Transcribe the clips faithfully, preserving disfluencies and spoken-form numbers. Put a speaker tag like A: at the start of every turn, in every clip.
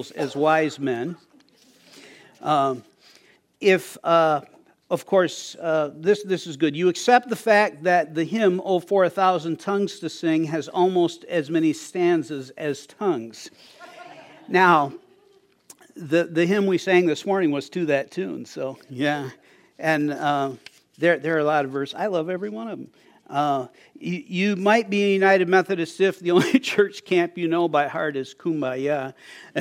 A: angels as wise men. Um, if, uh, of course, uh, this this is good. You accept the fact that the hymn, "Oh, for a thousand tongues to sing," has almost as many stanzas as tongues. Now, the the hymn we sang this morning was to that tune, so yeah. And uh, there there are a lot of verses. I love every one of them. Uh, you, you might be a United Methodist if the only church camp you know by heart is Kumbaya.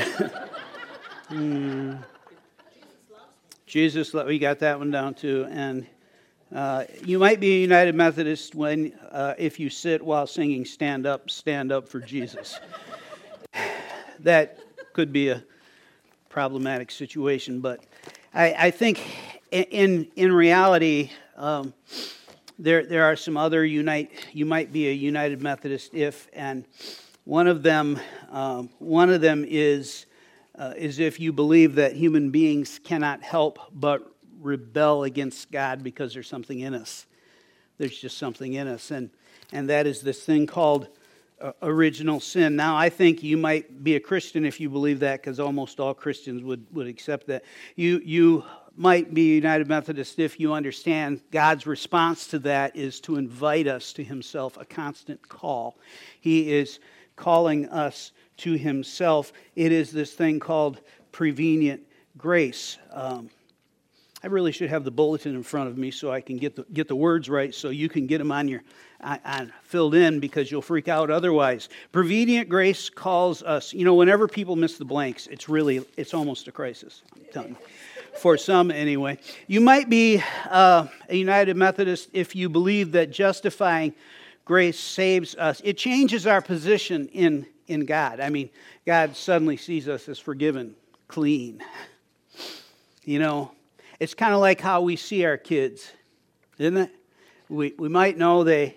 A: mm. Jesus, we got that one down too. And uh, you might be a United Methodist when uh, if you sit while singing "Stand Up, Stand Up for Jesus." That could be a problematic situation, but I, I think in in reality, um, there there are some other unite. You might be a United Methodist if, and one of them um, one of them is uh, is if you believe that human beings cannot help but rebel against God because there's something in us. There's just something in us, and and that is this thing called original sin. Now, I think you might be a Christian if you believe that, because almost all Christians would, would accept that. You you might be a United Methodist if you understand God's response to that is to invite us to Himself, a constant call. He is calling us to Himself. It is this thing called prevenient grace. Um, I really should have the bulletin in front of me so I can get the get the words right, so you can get them on your on, on filled in, because you'll freak out otherwise. Prevenient grace calls us. You know, whenever people miss the blanks, it's really it's almost a crisis. I'm telling you. For some, anyway. You might be uh, a United Methodist if you believe that justifying grace saves us. It changes our position in in God. I mean, God suddenly sees us as forgiven, clean. You know. It's kind of like how we see our kids, isn't it? We we might know they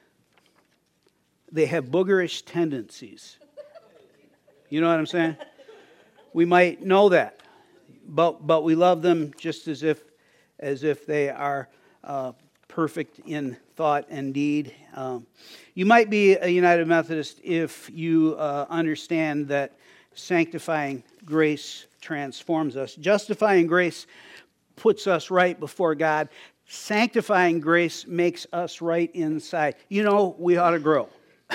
A: they have boogerish tendencies. You know what I'm saying? We might know that, but but we love them just as if as if they are uh, perfect in thought and deed. Um, you might be a United Methodist if you uh, understand that sanctifying grace transforms us. Justifying grace puts us right before God. Sanctifying grace makes us right inside. You know, we ought to grow.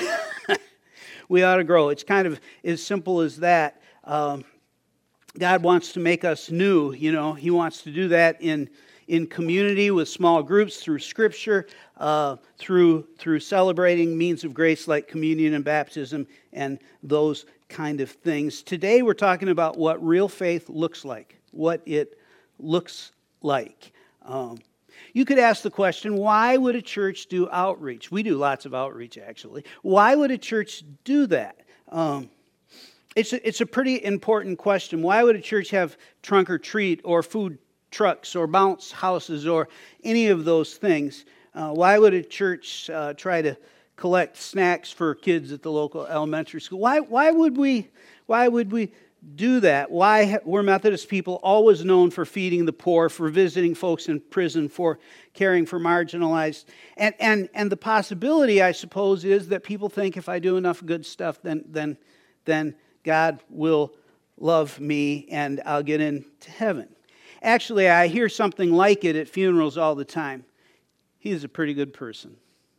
A: We ought to grow. It's kind of as simple as that. Um, God wants to make us new. You know, He wants to do that in in community with small groups, through Scripture, uh, through through celebrating means of grace like communion and baptism and those kind of things. Today we're talking about what real faith looks like, what it looks like. Um, you could ask the question, why would a church do outreach? We do lots of outreach, actually. Why would a church do that? Um, it's a, it's a pretty important question. Why would a church have trunk or treat or food trucks or bounce houses or any of those things? Uh, why would a church uh, try to collect snacks for kids at the local elementary school? Why why would we why would we do that? Why were Methodist people always known for feeding the poor, for visiting folks in prison, for caring for marginalized? And and and the possibility, I suppose, is that people think if I do enough good stuff, then then then God will love me and I'll get into heaven. Actually, I hear something like it at funerals all the time. He's a pretty good person.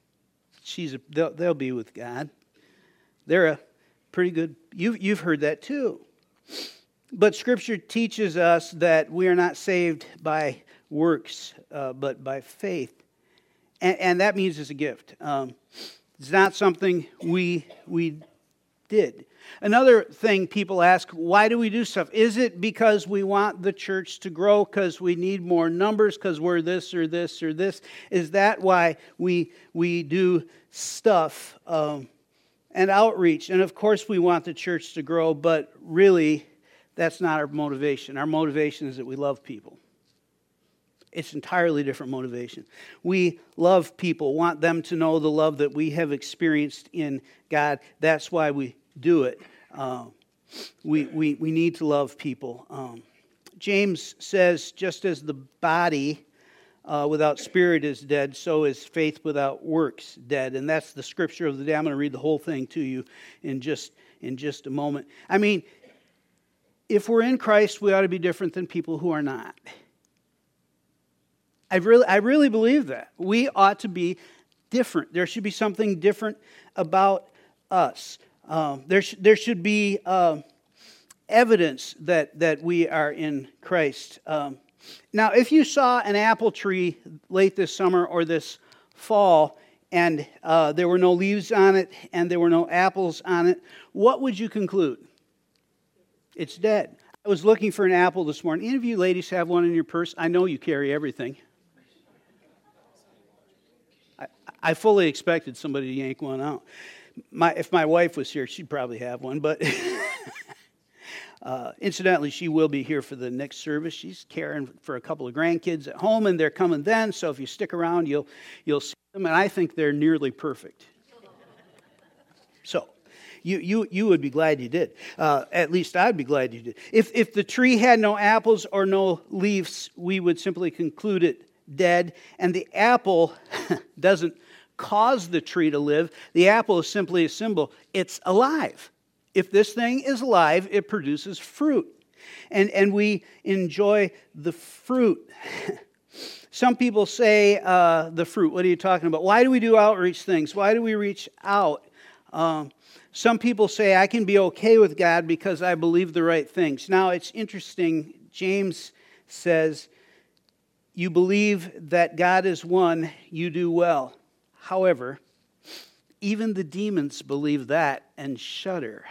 A: She's a, they'll, they'll be with God. They're a pretty good. You you've heard that too. But Scripture teaches us that we are not saved by works, uh, but by faith. And, and that means it's a gift. Um, it's not something we we did. Another thing people ask, why do we do stuff? Is it because we want the church to grow, because we need more numbers, because we're this or this or this? Is that why we we do stuff um, and outreach? And of course we want the church to grow, but really that's not our motivation. Our motivation is that we love people. It's entirely different motivation. We love people, want them to know the love that we have experienced in God. That's why we do it. Uh, we, we, we need to love people. Um, James says, just as the body uh, without spirit is dead, so is faith without works dead. And that's the scripture of the day. I'm going to read the whole thing to you in just in just a moment. I mean, if we're in Christ, we ought to be different than people who are not. I really, I really believe that. We ought to be different. There should be something different about us. Um, there, sh- there should be uh, evidence that, that we are in Christ. Um, now, if you saw an apple tree late this summer or this fall, and uh, there were no leaves on it, and there were no apples on it, what would you conclude? It's dead. I was looking for an apple this morning. Any of you ladies have one in your purse? I know you carry everything. I, I fully expected somebody to yank one out. My, if my wife was here, she'd probably have one. But uh, incidentally, she will be here for the next service. She's caring for a couple of grandkids at home, and they're coming then. So if you stick around, you'll you'll see them. And I think they're nearly perfect. So you you you would be glad you did. Uh, at least I'd be glad you did. If if the tree had no apples or no leaves, we would simply conclude it dead. And the apple doesn't cause the tree to live. The apple is simply a symbol. It's alive. If this thing is alive, it produces fruit. And, and we enjoy the fruit. Some people say uh, the fruit. What are you talking about? Why do we do outreach things? Why do we reach out? Um, some people say I can be okay with God because I believe the right things. Now, it's interesting. James says, you believe that God is one, you do well. However, even the demons believe that and shudder.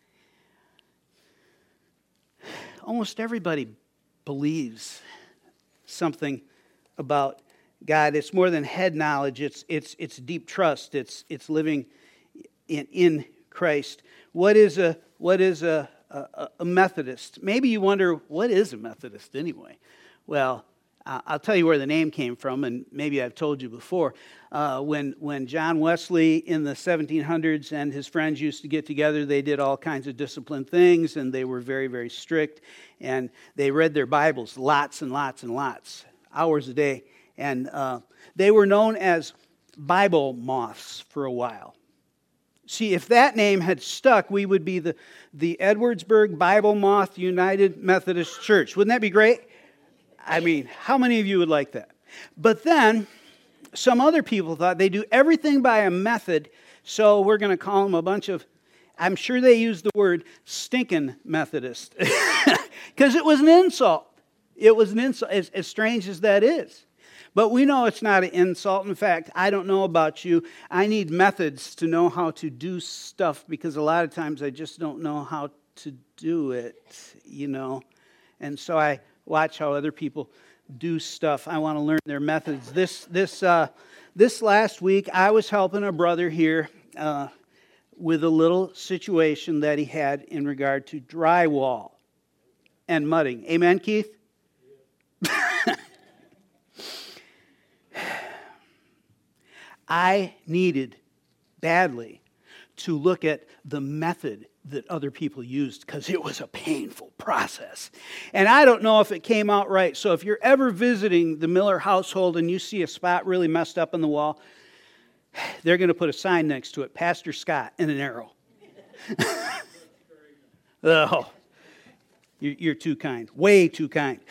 A: Almost everybody believes something about God. It's more than head knowledge. It's it's it's deep trust. It's it's living in in Christ. What is a what is a a, a Methodist? Maybe you wonder, what is a Methodist anyway? Well, I'll tell you where the name came from, and maybe I've told you before. Uh, when when John Wesley in the seventeen hundreds and his friends used to get together, they did all kinds of disciplined things, and they were very, very strict. And they read their Bibles lots and lots and lots, hours a day. And uh, they were known as Bible moths for a while. See, if that name had stuck, we would be the, the Edwardsburg Bible Moth United Methodist Church. Wouldn't that be great? I mean, how many of you would like that? But then, some other people thought they do everything by a method, so we're going to call them a bunch of, I'm sure they used the word stinking Methodist, because it was an insult. It was an insult, as, as strange as that is. But we know it's not an insult. In fact, I don't know about you. I need methods to know how to do stuff, because a lot of times I just don't know how to do it, you know. And so I watch how other people do stuff. I want to learn their methods. This this uh, this last week, I was helping a brother here uh, with a little situation that he had in regard to drywall and mudding. Amen, Keith? I needed badly to look at the method that other people used, because it was a painful process. And I don't know if it came out right. So if you're ever visiting the Miller household and you see a spot really messed up on the wall, they're going to put a sign next to it, Pastor Scott, and an arrow. Oh, you're too kind. Way too kind.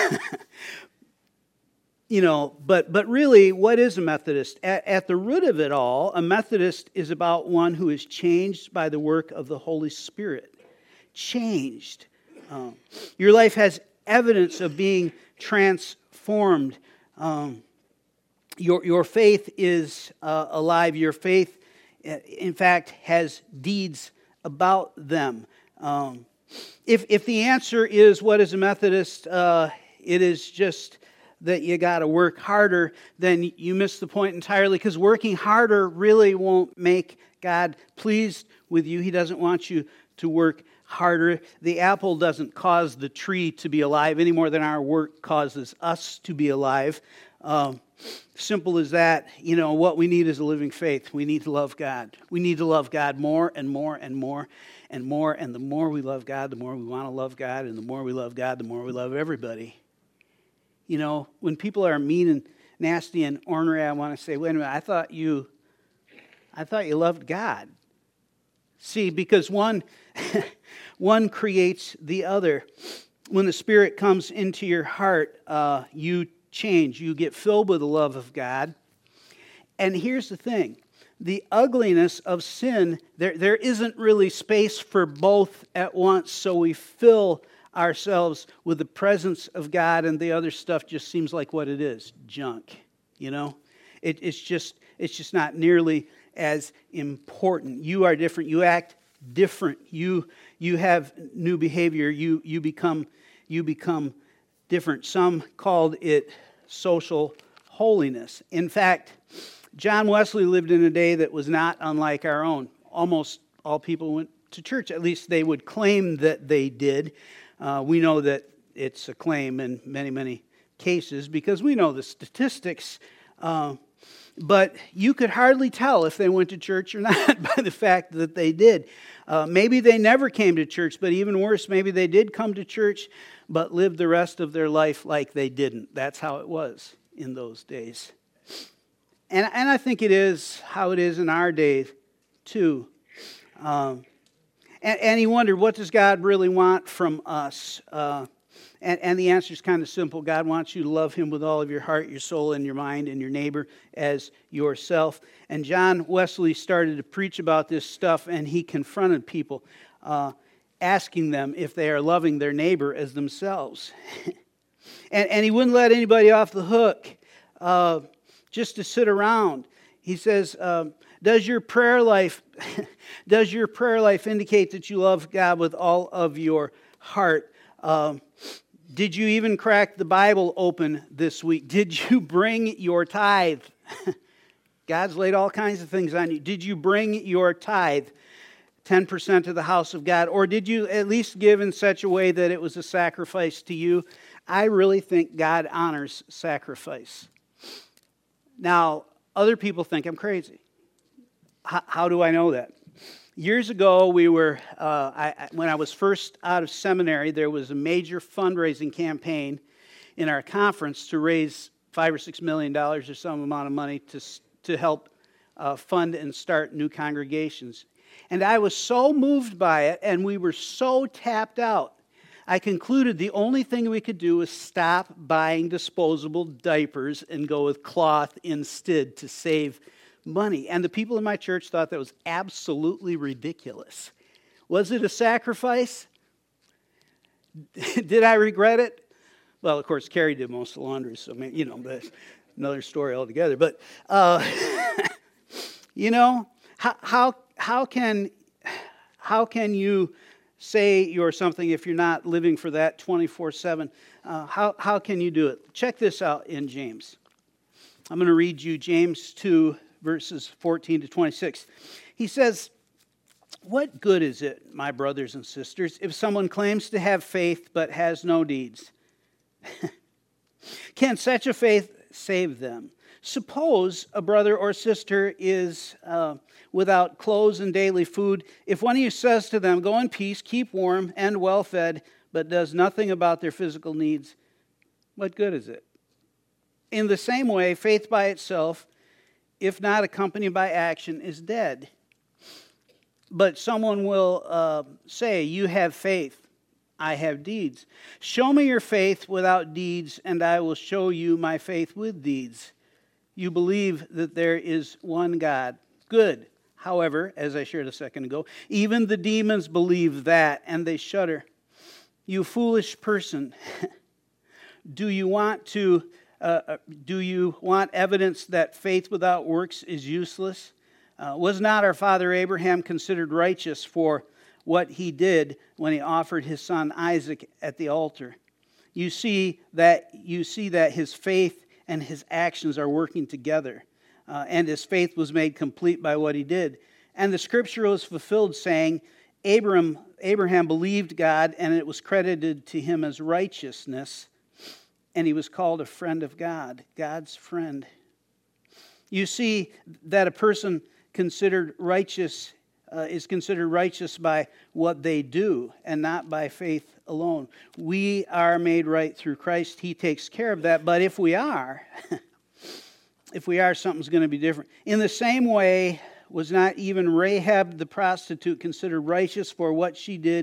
A: You know, but but really, what is a Methodist? At, at the root of it all, a Methodist is about one who is changed by the work of the Holy Spirit. Changed. Um, your life has evidence of being transformed. Um, your, your faith is uh, alive. Your faith, in fact, has deeds about them. Um, if, if the answer is, what is a Methodist? Uh, it is just that you got to work harder, then you miss the point entirely, because working harder really won't make God pleased with you. He doesn't want you to work harder. The apple doesn't cause the tree to be alive any more than our work causes us to be alive. Um, simple as that. You know, what we need is a living faith. We need to love God. We need to love God more and more and more and more. And the more we love God, the more we want to love God. And the more we love God, the more we love everybody. You know, when people are mean and nasty and ornery, I want to say, wait a minute, I thought you, I thought you loved God. See, because one, one creates the other. When the Spirit comes into your heart, uh, you change. You get filled with the love of God. And here's the thing. The ugliness of sin, there, there isn't really space for both at once, so we fill ourselves with the presence of God, and the other stuff just seems like what it is, junk, you know? It, it's just it's just not nearly as important. You are different. You act different. You you have new behavior. You you become you become different. Some called it social holiness. In fact, John Wesley lived in a day that was not unlike our own. Almost all people went to church. At least they would claim that they did. Uh, we know that it's a claim in many, many cases because we know the statistics. Uh, but you could hardly tell if they went to church or not by the fact that they did. Uh, maybe they never came to church, but even worse, maybe they did come to church but lived the rest of their life like they didn't. That's how it was in those days. And, and I think it is how it is in our day, too. Um, and, and he wondered, what does God really want from us? Uh, and, and the answer is kind of simple. God wants you to love Him with all of your heart, your soul, and your mind, and your neighbor as yourself. And John Wesley started to preach about this stuff, and he confronted people, uh, asking them if they are loving their neighbor as themselves. and, and he wouldn't let anybody off the hook. Uh, just to sit around. He says, um, does your prayer life does your prayer life indicate that you love God with all of your heart? Um, did you even crack the Bible open this week? Did you bring your tithe? God's laid all kinds of things on you. Did you bring your tithe, ten percent of the house of God? Or did you at least give in such a way that it was a sacrifice to you? I really think God honors sacrifice. Now, other people think I'm crazy. H- how do I know that? Years ago, we were uh, I, when I was first out of seminary, there was a major fundraising campaign in our conference to raise five or six million dollars or some amount of money to to help uh, fund and start new congregations. And I was so moved by it, and we were so tapped out. I concluded the only thing we could do was stop buying disposable diapers and go with cloth instead to save money. And the people in my church thought that was absolutely ridiculous. Was it a sacrifice? Did I regret it? Well, of course, Carrie did most of the laundry, so maybe, you know, that's another story altogether. But, uh, you know, how, how, how can how can you say you're something if you're not living for that twenty-four seven. Uh, how, how can you do it? Check this out in James. I'm going to read you James two, verses fourteen to twenty-six. He says, what good is it, my brothers and sisters, if someone claims to have faith but has no deeds? Can such a faith save them? Suppose a brother or sister is uh, without clothes and daily food. If one of you says to them, go in peace, keep warm and well fed, but does nothing about their physical needs, what good is it? In the same way, faith by itself, if not accompanied by action, is dead. But someone will uh, say, you have faith, I have deeds. Show me your faith without deeds, and I will show you my faith with deeds. You believe that there is one God. Good. However, as I shared a second ago, even the demons believe that, and they shudder. You foolish person, do you want to? Uh, do you want evidence that faith without works is useless? Uh, was not our father Abraham considered righteous for what he did when he offered his son Isaac at the altar? You see that you see that his faith and his actions are working together. Uh, and his faith was made complete by what he did. And the scripture was fulfilled, saying, Abraham, Abraham believed God, and it was credited to him as righteousness, and he was called a friend of God, God's friend. You see that a person considered righteous uh, is considered righteous by what they do, and not by faith alone. We are made right through Christ. He takes care of that. But if we are, if we are, something's going to be different. In the same way, was not even Rahab the prostitute considered righteous for what she did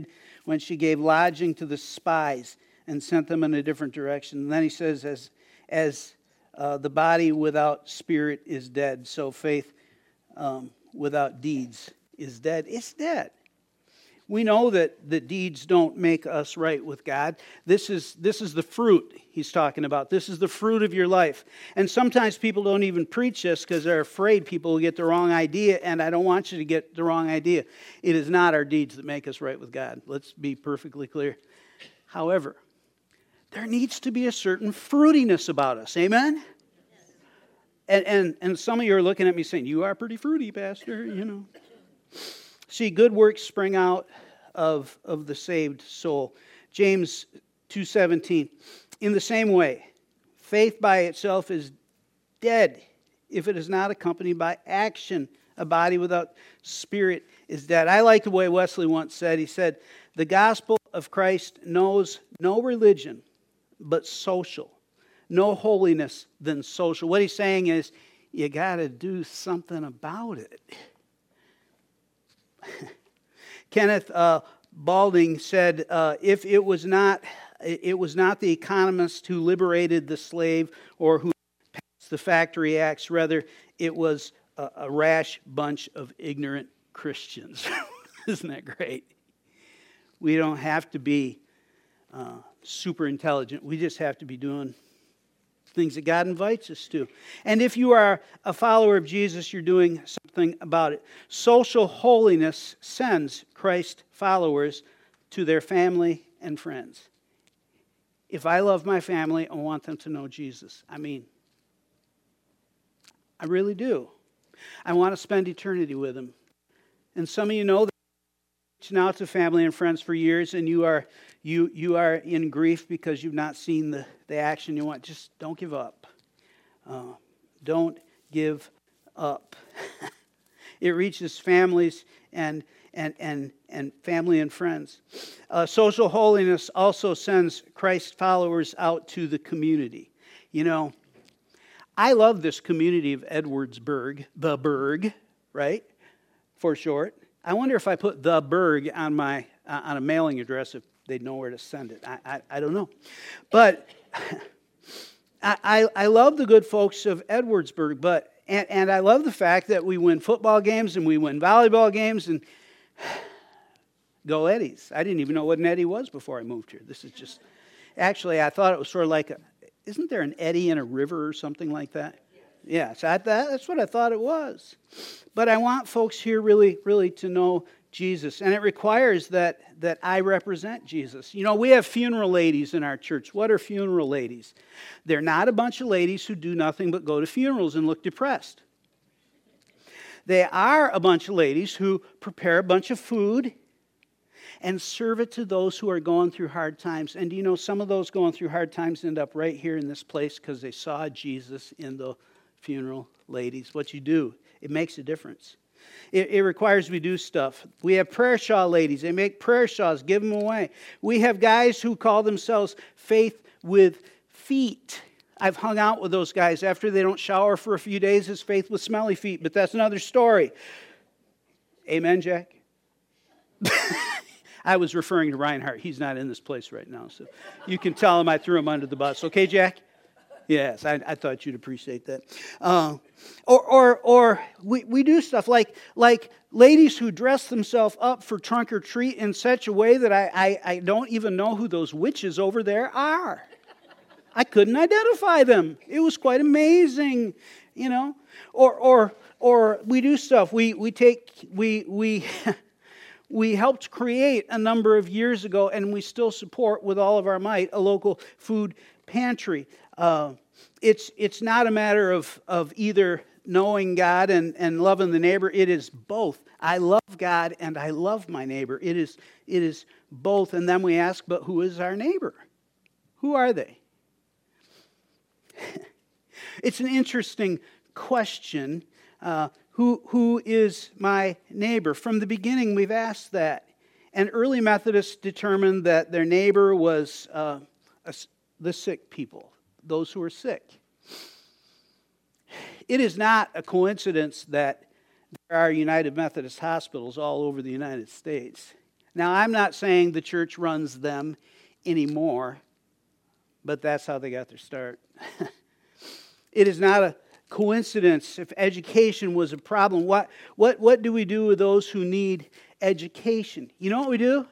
A: when she gave lodging to the spies and sent them in a different direction. And then he says, as, as uh, the body without spirit is dead, so faith um, without deeds is dead. It's dead. We know that the deeds don't make us right with God. This is, this is the fruit he's talking about. This is the fruit of your life. And sometimes people don't even preach this because they're afraid people will get the wrong idea, and I don't want you to get the wrong idea. It is not our deeds that make us right with God. Let's be perfectly clear. However, there needs to be a certain fruitiness about us. Amen? And, and, and some of you are looking at me saying, you are pretty fruity, Pastor, you know. See, good works spring out of, of the saved soul. James two seventeen. In the same way, faith by itself is dead if it is not accompanied by action. A body without spirit is dead. I like the way Wesley once said. He said, the gospel of Christ knows no religion but social. No holiness than social. What he's saying is, you got to do something about it. Kenneth uh, Balding said, uh, if it was not it was not the economist who liberated the slave or who passed the factory acts, rather it was a, a rash bunch of ignorant Christians. Isn't that great? We don't have to be uh, super intelligent. We just have to be doing things that God invites us to. And if you are a follower of Jesus, you're doing something about it. Social holiness sends Christ followers to their family and friends. If I love my family, I want them to know Jesus. I mean, I really do. I want to spend eternity with them. And some of you know that reaching out to family and friends for years, and you are you you are in grief because you've not seen the, the action you want. Just don't give up. Uh, don't give up. It reaches families and and and and family and friends. Uh, social holiness also sends Christ followers out to the community. You know, I love this community of Edwardsburg, the Berg, right, for short. I wonder if I put the Berg on my uh, on a mailing address, if they'd know where to send it. I I, I don't know, but I, I I love the good folks of Edwardsburg, but and and I love the fact that we win football games and we win volleyball games and go Eddies. I didn't even know what an eddy was before I moved here. This is just actually I thought it was sort of like a, isn't there an eddy in a river or something like that? Yeah, so I, that, that's what I thought it was. But I want folks here really, really to know Jesus. And it requires that, that I represent Jesus. You know, we have funeral ladies in our church. What are funeral ladies? They're not a bunch of ladies who do nothing but go to funerals and look depressed. They are a bunch of ladies who prepare a bunch of food and serve it to those who are going through hard times. And you know, some of those going through hard times end up right here in this place because they saw Jesus in the funeral ladies. What you do, it makes a difference. It, it requires we do stuff. We have prayer shawl ladies. They make prayer shawls, give them away. We have guys who call themselves Faith with Feet. I've hung out with those guys. After they don't shower for a few days, it's Faith with Smelly Feet, but that's another story. Amen, Jack? I was referring to Reinhardt. He's not in this place right now, so you can tell him I threw him under the bus. Okay, Jack? Yes, I, I thought you'd appreciate that. Uh, or or or we, we do stuff like like ladies who dress themselves up for trunk or treat in such a way that I, I, I don't even know who those witches over there are. I couldn't identify them. It was quite amazing, you know. Or or or we do stuff. We we take we we we helped create a number of years ago, and we still support with all of our might a local food pantry. Uh, it's it's not a matter of, of either knowing God and, and loving the neighbor. It is both. I love God and I love my neighbor. It is it is both. And then we ask, but who is our neighbor? Who are they? It's an interesting question. Uh, who who is my neighbor? From the beginning, we've asked that. And early Methodists determined that their neighbor was uh, a, the sick people. Those who are sick. It is not a coincidence that there are United Methodist hospitals all over the United States. Now, I'm not saying the church runs them anymore, but that's how they got their start. It is not a coincidence if education was a problem. What, what, what do we do with those who need education? You know what we do?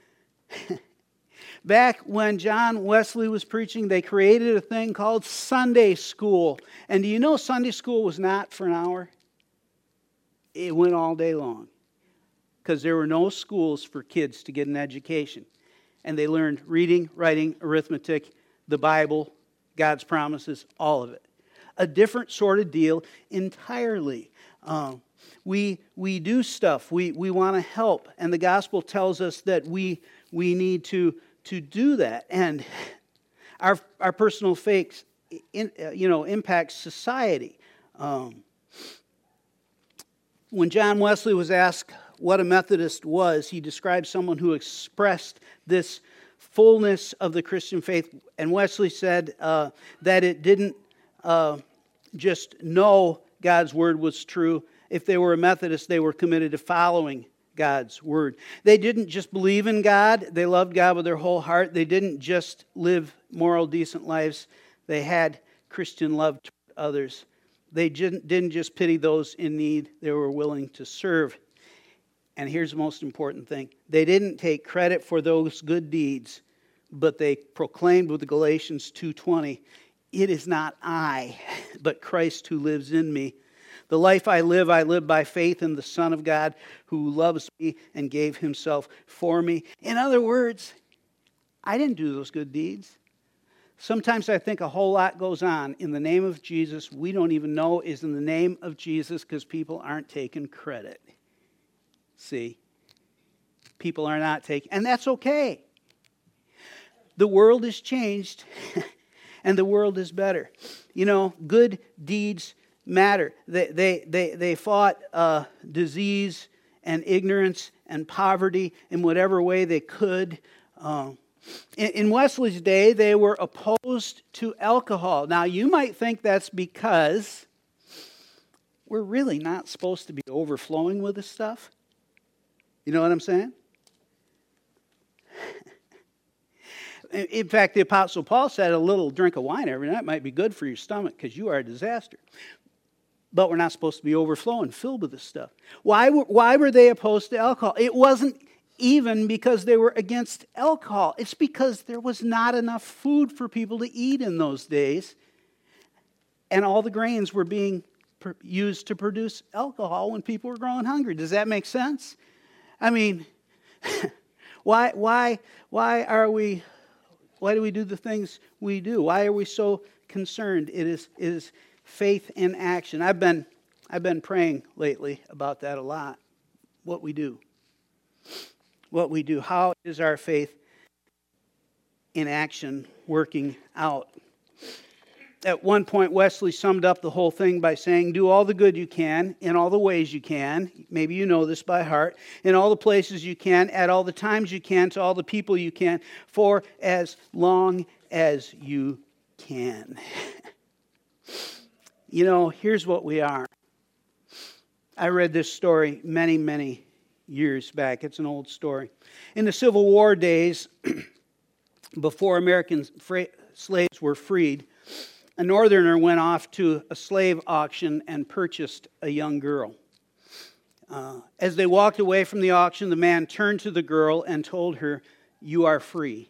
A: Back when John Wesley was preaching, they created a thing called Sunday school. And do you know Sunday school was not for an hour? It went all day long. Because there were no schools for kids to get an education. And they learned reading, writing, arithmetic, the Bible, God's promises, all of it. A different sort of deal entirely. Um, we we do stuff. We we want to help. And the gospel tells us that we we need to, to do that. And our our personal faith in, you know, impacts society. Um, when John Wesley was asked what a Methodist was, he described someone who expressed this fullness of the Christian faith. And Wesley said uh, that it didn't uh, just know God's word was true. If they were a Methodist, they were committed to following God's word. They didn't just believe in God. They loved God with their whole heart. They didn't just live moral, decent lives. They had Christian love toward others. They didn't, didn't just pity those in need. They were willing to serve. And here's the most important thing. They didn't take credit for those good deeds, but they proclaimed with Galatians two twenty, "It is not I, but Christ who lives in me. The life I live, I live by faith in the Son of God who loves me and gave himself for me." In other words, I didn't do those good deeds. Sometimes I think a whole lot goes on in the name of Jesus we don't even know is in the name of Jesus because people aren't taking credit. See, people are not taking, and that's okay. The world has changed, and the world is better. You know, good deeds matter. They they they they fought uh, disease and ignorance and poverty in whatever way they could. Um, in, in Wesley's day, they were opposed to alcohol. Now, you might think that's because we're really not supposed to be overflowing with this stuff. You know what I'm saying? In fact, the Apostle Paul said a little drink of wine every night might be good for your stomach because you are a disaster. But we're not supposed to be overflowing, filled with this stuff. Why were, why were they opposed to alcohol? It wasn't even because they were against alcohol. It's because there was not enough food for people to eat in those days. And all the grains were being used to produce alcohol when people were growing hungry. Does that make sense? I mean, why, why, why are we, why do we do the things we do? Why are we so concerned? It is, it is faith in action. I've been, I've been praying lately about that a lot. What we do, what we do. How is our faith in action working out? At one point, Wesley summed up the whole thing by saying, do all the good you can, in all the ways you can. Maybe you know this by heart. In all the places you can, at all the times you can, to all the people you can, for as long as you can. You know, here's what we are. I read this story many, many years back. It's an old story. In the Civil War days, before American fra- slaves were freed, a northerner went off to a slave auction and purchased a young girl. Uh, as they walked away from the auction, the man turned to the girl and told her, "You are free."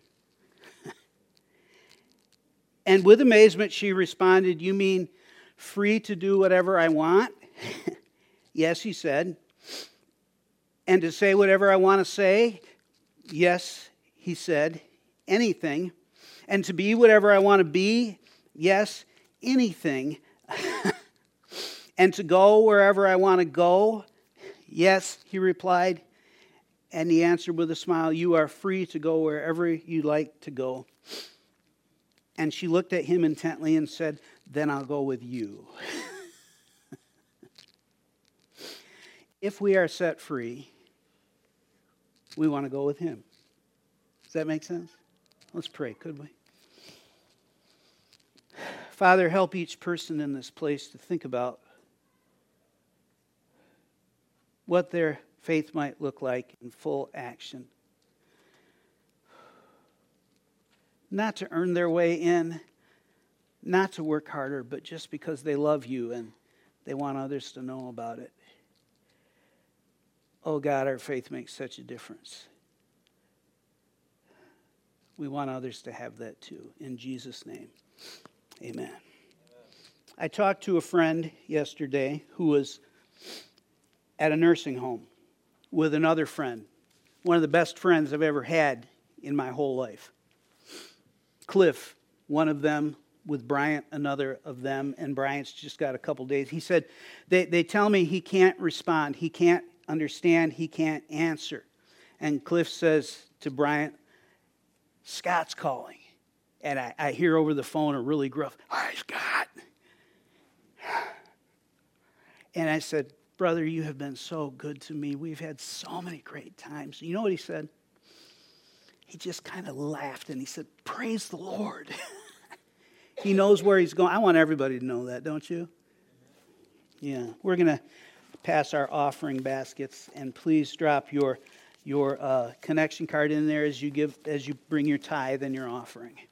A: And with amazement, she responded, "You mean free to do whatever I want?" "Yes," he said. "And to say whatever I want to say?" "Yes," he said. "Anything." "And to be whatever I want to be?" "Yes, anything." "And to go wherever I want to go?" "Yes," he replied. And he answered with a smile, "You are free to go wherever you like to go." And she looked at him intently and said, "Then I'll go with you." If we are set free, we want to go with him. Does that make sense? Let's pray, could we? Father, help each person in this place to think about what their faith might look like in full action. not to earn their way in, not to work harder, but just because they love you and they want others to know about it. Oh God, our faith makes such a difference. We want others to have that too. In Jesus' name, amen. Amen. I talked to a friend yesterday who was at a nursing home with another friend, one of the best friends I've ever had in my whole life. Cliff, one of them, with Bryant, another of them, and Bryant's just got a couple days. He said, they, they tell me he can't respond, he can't understand, he can't answer. And Cliff says to Bryant, Scott's calling. And I, I hear over the phone a really gruff, "Hi, Scott." And I said, "Brother, you have been so good to me. We've had so many great times." You know what he said? He just kind of laughed and he said, "Praise the Lord." He knows where he's going. I want everybody to know that, don't you? Yeah. We're going to pass our offering baskets, and please drop your your uh, connection card in there as you give as you bring your tithe and your offering.